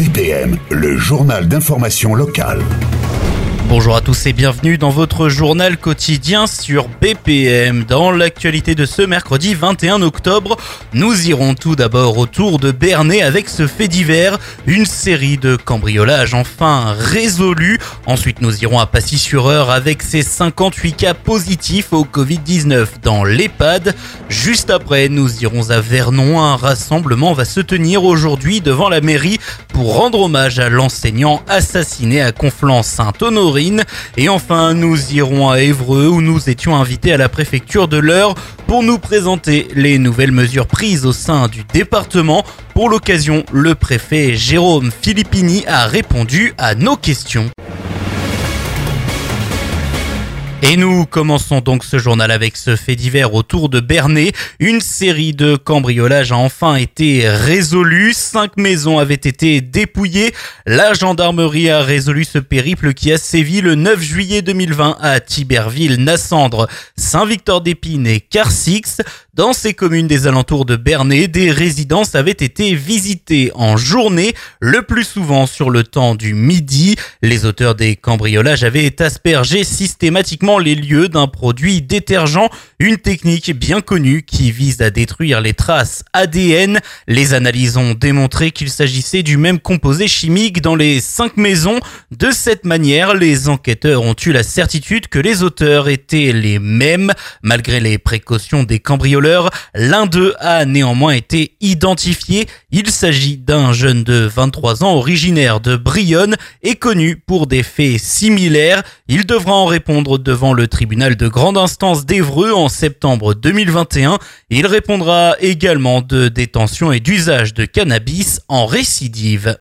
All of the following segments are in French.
BPM, le journal d'information locale. Bonjour à tous et bienvenue dans votre journal quotidien sur BPM. Dans l'actualité de ce mercredi 21 octobre, nous irons tout d'abord autour de Bernay avec ce fait divers, une série de cambriolages enfin résolus. Ensuite, nous irons à Pacy-sur-Eure avec ses 58 cas positifs au Covid-19 dans l'EHPAD. Juste après, nous irons à Vernon. Un rassemblement va se tenir aujourd'hui devant la mairie pour rendre hommage à l'enseignant assassiné à Conflans-Sainte-Honorine. Et enfin, nous irons à Évreux où nous étions invités à la préfecture de l'Eure pour nous présenter les nouvelles mesures prises au sein du département. Pour l'occasion, le préfet Jérôme Filippini a répondu à nos questions. Et nous commençons donc ce journal avec ce fait divers autour de Bernay. Une série de cambriolages a enfin été résolue. 5 maisons avaient été dépouillées. La gendarmerie a résolu ce périple qui a sévi le 9 juillet 2020 à Thiberville, Nassandre, Saint-Victor-d'Épine et Carsix. Dans ces communes des alentours de Bernay, des résidences avaient été visitées en journée, le plus souvent sur le temps du midi. Les auteurs des cambriolages avaient aspergé systématiquement les lieux d'un produit détergent, une technique bien connue qui vise à détruire les traces ADN. Les analyses ont démontré qu'il s'agissait du même composé chimique dans les 5 maisons. De cette manière, les enquêteurs ont eu la certitude que les auteurs étaient les mêmes. Malgré les précautions des cambrioleurs, l'un d'eux a néanmoins été identifié. Il s'agit d'un jeune de 23 ans originaire de Brionne et connu pour des faits similaires. Il devra en répondre devant le tribunal de grande instance d'Évreux en septembre 2021. Il répondra également de détention et d'usage de cannabis en récidive.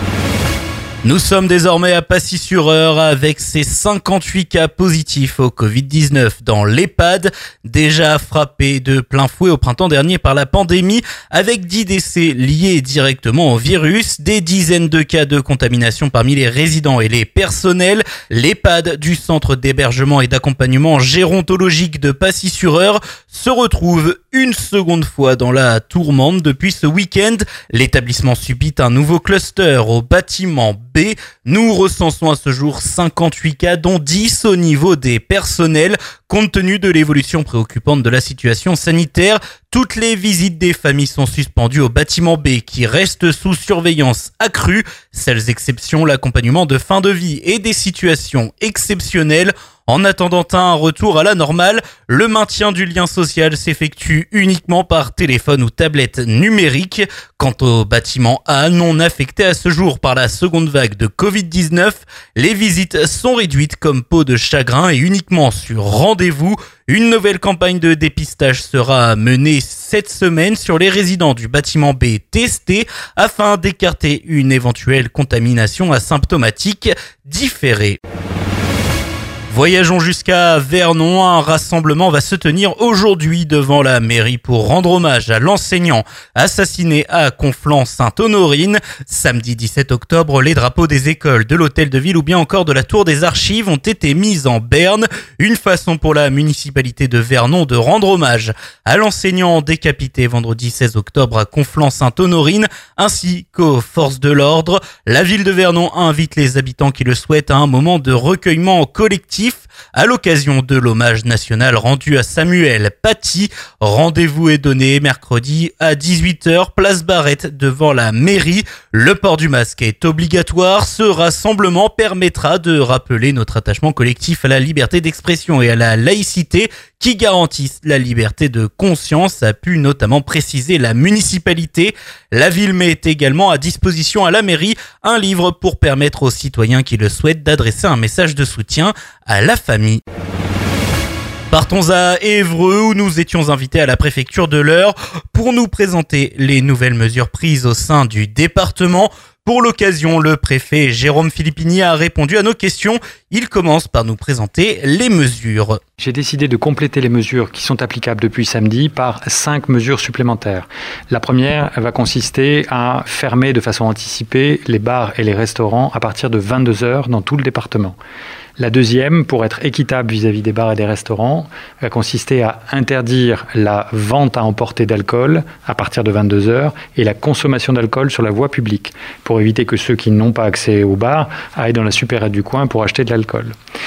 Nous sommes désormais à Pacy-sur-Eure avec ses 58 cas positifs au Covid-19 dans l'EHPAD, déjà frappé de plein fouet au printemps dernier par la pandémie, avec 10 décès liés directement au virus, des dizaines de cas de contamination parmi les résidents et les personnels. L'EHPAD du centre d'hébergement et d'accompagnement gérontologique de Pacy-sur-Eure se retrouve une seconde fois dans la tourmente depuis ce week-end. L'établissement subit un nouveau cluster au bâtiment B. Nous recensons à ce jour 58 cas, dont 10 au niveau des personnels. Compte tenu de l'évolution préoccupante de la situation sanitaire, toutes les visites des familles sont suspendues au bâtiment B qui reste sous surveillance accrue. Seules exceptions, l'accompagnement de fin de vie et des situations exceptionnelles. En attendant un retour à la normale, le maintien du lien social s'effectue uniquement par téléphone ou tablette numérique. Quant au bâtiment A, non affecté à ce jour par la seconde vague de Covid-19, les visites sont réduites comme peau de chagrin et uniquement sur rendez-vous. Une nouvelle campagne de dépistage sera menée cette semaine sur les résidents du bâtiment B testés afin d'écarter une éventuelle contamination asymptomatique différée. Voyageons jusqu'à Vernon. Un rassemblement va se tenir aujourd'hui devant la mairie pour rendre hommage à l'enseignant assassiné à Conflans-Sainte-Honorine. Samedi 17 octobre, les drapeaux des écoles, de l'hôtel de ville ou bien encore de la tour des archives ont été mis en berne. Une façon pour la municipalité de Vernon de rendre hommage à l'enseignant décapité vendredi 16 octobre à Conflans-Sainte-Honorine ainsi qu'aux forces de l'ordre. La ville de Vernon invite les habitants qui le souhaitent à un moment de recueillement collectif à l'occasion de l'hommage national rendu à Samuel Paty. Rendez-vous est donné mercredi à 18h, place Barrette devant la mairie. Le port du masque est obligatoire. Ce rassemblement permettra de rappeler notre attachement collectif à la liberté d'expression et à la laïcité qui garantissent la liberté de conscience, a pu notamment préciser la municipalité. La ville met également à disposition à la mairie un livre pour permettre aux citoyens qui le souhaitent d'adresser un message de soutien à la famille. Partons à Évreux où nous étions invités à la préfecture de l'Eure pour nous présenter les nouvelles mesures prises au sein du département. Pour l'occasion, le préfet Jérôme Filippini a répondu à nos questions. Il commence par nous présenter les mesures. J'ai décidé de compléter les mesures qui sont applicables depuis samedi par 5 mesures supplémentaires. La première va consister à fermer de façon anticipée les bars et les restaurants à partir de 22h dans tout le département. La deuxième, pour être équitable vis-à-vis des bars et des restaurants, va consister à interdire la vente à emporter d'alcool à partir de 22 heures et la consommation d'alcool sur la voie publique, pour éviter que ceux qui n'ont pas accès au bar aillent dans la supérette du coin pour acheter de l'alcool.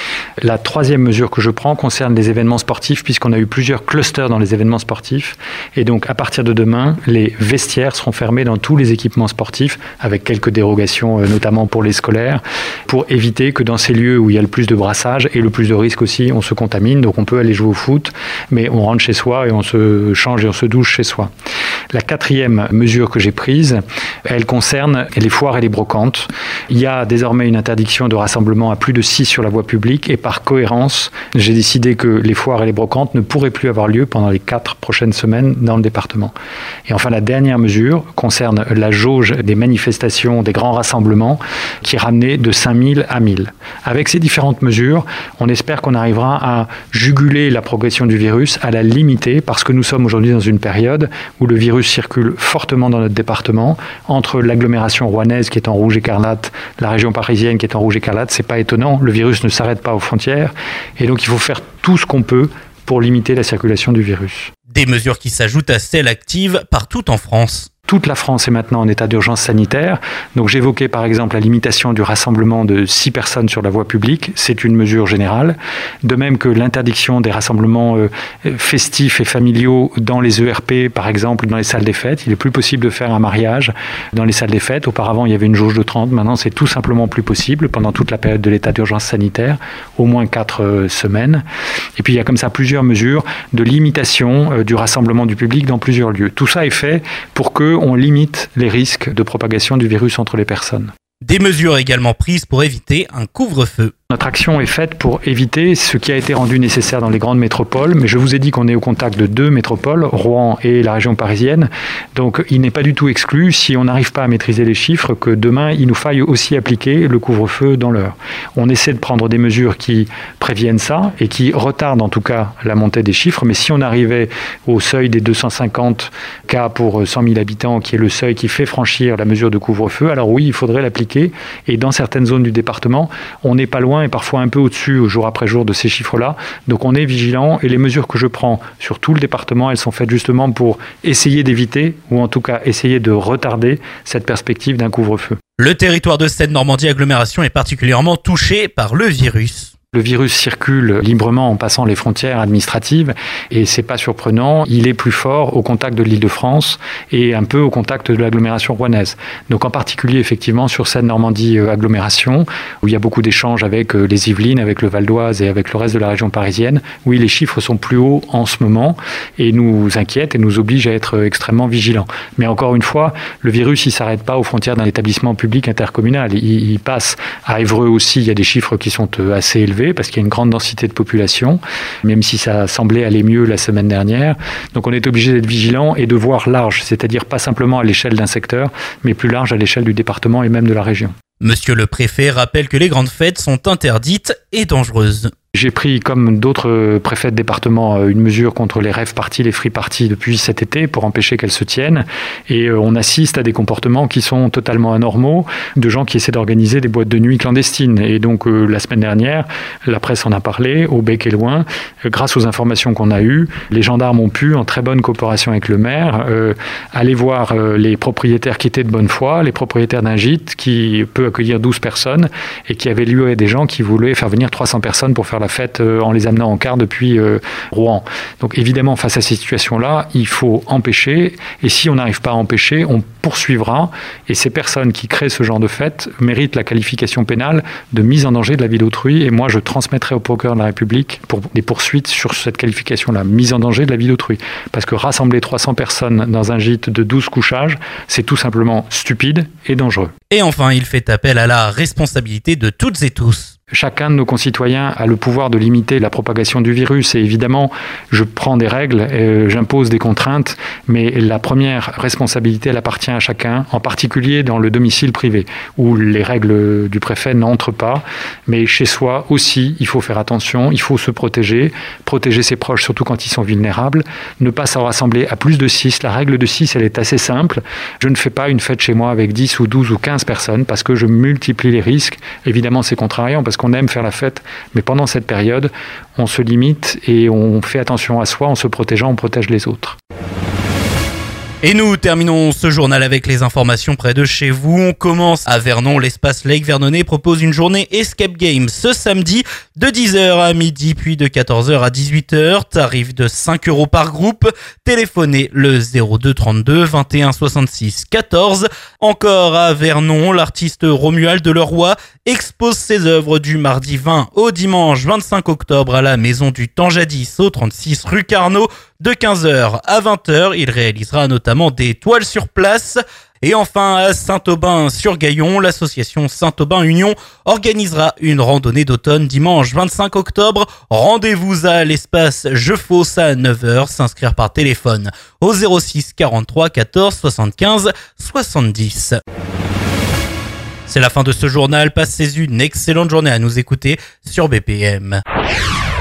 La troisième mesure que je prends concerne les événements sportifs, puisqu'on a eu plusieurs clusters dans les événements sportifs. Et donc, à partir de demain, les vestiaires seront fermés dans tous les équipements sportifs, avec quelques dérogations, notamment pour les scolaires, pour éviter que dans ces lieux où il y a le plus de brassage et le plus de risques aussi, on se contamine. Donc, on peut aller jouer au foot, mais on rentre chez soi et on se change et on se douche chez soi. La quatrième mesure que j'ai prise, elle concerne les foires et les brocantes. Il y a désormais une interdiction de rassemblement à plus de 6 sur la voie publique et par cohérence, j'ai décidé que les foires et les brocantes ne pourraient plus avoir lieu pendant les 4 prochaines semaines dans le département. Et enfin, la dernière mesure concerne la jauge des manifestations, des grands rassemblements qui est ramenée de 5000 à 1000. Avec ces différentes mesures, on espère qu'on arrivera à juguler la progression du virus, à la limiter, parce que nous sommes aujourd'hui dans une période où le virus circule fortement dans notre département, entre l'agglomération rouennaise qui est en rouge écarlate, la région parisienne qui est en rouge écarlate. C'est pas étonnant, le virus ne s'arrête pas aux frontières, et donc il faut faire tout ce qu'on peut pour limiter la circulation du virus. Des mesures qui s'ajoutent à celles actives partout en France. Toute la France est maintenant en état d'urgence sanitaire. Donc j'évoquais par exemple la limitation du rassemblement de 6 personnes sur la voie publique. C'est une mesure générale. De même que l'interdiction des rassemblements festifs et familiaux dans les ERP, par exemple dans les salles des fêtes. Il n'est plus possible de faire un mariage dans les salles des fêtes. Auparavant, il y avait une jauge de 30. Maintenant, c'est tout simplement plus possible pendant toute la période de l'état d'urgence sanitaire, au moins 4 semaines. Et puis il y a comme ça plusieurs mesures de limitation du rassemblement du public dans plusieurs lieux. Tout ça est fait pour que on limite les risques de propagation du virus entre les personnes. Des mesures également prises pour éviter un couvre-feu. Notre action est faite pour éviter ce qui a été rendu nécessaire dans les grandes métropoles, mais je vous ai dit qu'on est au contact de 2 métropoles, Rouen et la région parisienne, donc il n'est pas du tout exclu, si on n'arrive pas à maîtriser les chiffres, que demain il nous faille aussi appliquer le couvre-feu dans l'heure. On essaie de prendre des mesures qui préviennent ça et qui retardent en tout cas la montée des chiffres, mais si on arrivait au seuil des 250 cas pour 100 000 habitants, qui est le seuil qui fait franchir la mesure de couvre-feu, alors oui, il faudrait l'appliquer, et dans certaines zones du département, on n'est pas loin et parfois un peu au-dessus jour après jour de ces chiffres-là. Donc on est vigilant et les mesures que je prends sur tout le département, elles sont faites justement pour essayer d'éviter ou en tout cas essayer de retarder cette perspective d'un couvre-feu. Le territoire de Seine-Normandie agglomération est particulièrement touché par le virus. Le virus circule librement en passant les frontières administratives et c'est pas surprenant, il est plus fort au contact de l'Île-de-France et un peu au contact de l'agglomération rouennaise. Donc en particulier effectivement sur Seine-Normandie agglomération où il y a beaucoup d'échanges avec les Yvelines, avec le Val d'Oise et avec le reste de la région parisienne. Oui, les chiffres sont plus hauts en ce moment et nous inquiètent et nous obligent à être extrêmement vigilants. Mais encore une fois, le virus il s'arrête pas aux frontières d'un établissement public intercommunal. Il passe à Évreux aussi, il y a des chiffres qui sont assez élevés parce qu'il y a une grande densité de population, même si ça semblait aller mieux la semaine dernière. Donc on est obligé d'être vigilant et de voir large, c'est-à-dire pas simplement à l'échelle d'un secteur, mais plus large à l'échelle du département et même de la région. Monsieur le préfet rappelle que les grandes fêtes sont interdites et dangereuses. J'ai pris, comme d'autres préfets de département, une mesure contre les rave parties, les free parties depuis cet été pour empêcher qu'elles se tiennent. Et on assiste à des comportements qui sont totalement anormaux, de gens qui essaient d'organiser des boîtes de nuit clandestines. Et donc, la semaine dernière, la presse en a parlé, au bec et loin. Grâce aux informations qu'on a eues, les gendarmes ont pu, en très bonne coopération avec le maire, aller voir les propriétaires qui étaient de bonne foi, les propriétaires d'un gîte qui peut accueillir 12 personnes et qui avait lieu à des gens qui voulaient faire venir 300 personnes pour faire la fête en les amenant en car depuis Rouen. Donc évidemment, face à ces situations-là, il faut empêcher, et si on n'arrive pas à empêcher, on poursuivra, et ces personnes qui créent ce genre de fête méritent la qualification pénale de mise en danger de la vie d'autrui, et moi je transmettrai au procureur de la République pour des poursuites sur cette qualification-là, mise en danger de la vie d'autrui. Parce que rassembler 300 personnes dans un gîte de 12 couchages, c'est tout simplement stupide et dangereux. Et enfin, il fait appel à la responsabilité de toutes et tous. Chacun de nos concitoyens a le pouvoir de limiter la propagation du virus et évidemment, je prends des règles, j'impose des contraintes, mais la première responsabilité, elle appartient à chacun, en particulier dans le domicile privé, où les règles du préfet n'entrent pas, mais chez soi aussi, il faut faire attention, il faut se protéger ses proches, surtout quand ils sont vulnérables, ne pas s'en rassembler à plus de 6. La règle de 6, elle est assez simple. Je ne fais pas une fête chez moi avec 10 ou 12 ou 15 personnes parce que je multiplie les risques. Évidemment, c'est contrariant parce qu'on aime faire la fête, mais pendant cette période, on se limite et on fait attention à soi, en se protégeant, on protège les autres. Et nous terminons ce journal avec les informations près de chez vous. On commence à Vernon. L'espace Lake Vernonais propose une journée Escape Game ce samedi de 10h à midi puis de 14h à 18h. Tarif de 5 € par groupe. Téléphonez le 02 32 21 66 14. Encore à Vernon, l'artiste Romuald Leroy expose ses œuvres du mardi 20 au dimanche 25 octobre à la Maison du Temps Jadis au 36 rue Carnot. De 15h à 20h, il réalisera notamment des toiles sur place. Et enfin, à Saint-Aubin-sur-Gaillon, l'association Saint-Aubin Union organisera une randonnée d'automne dimanche 25 octobre. Rendez-vous à l'espace Je Fosse à 9h, s'inscrire par téléphone au 06 43 14 75 70. C'est la fin de ce journal. Passez une excellente journée à nous écouter sur BPM.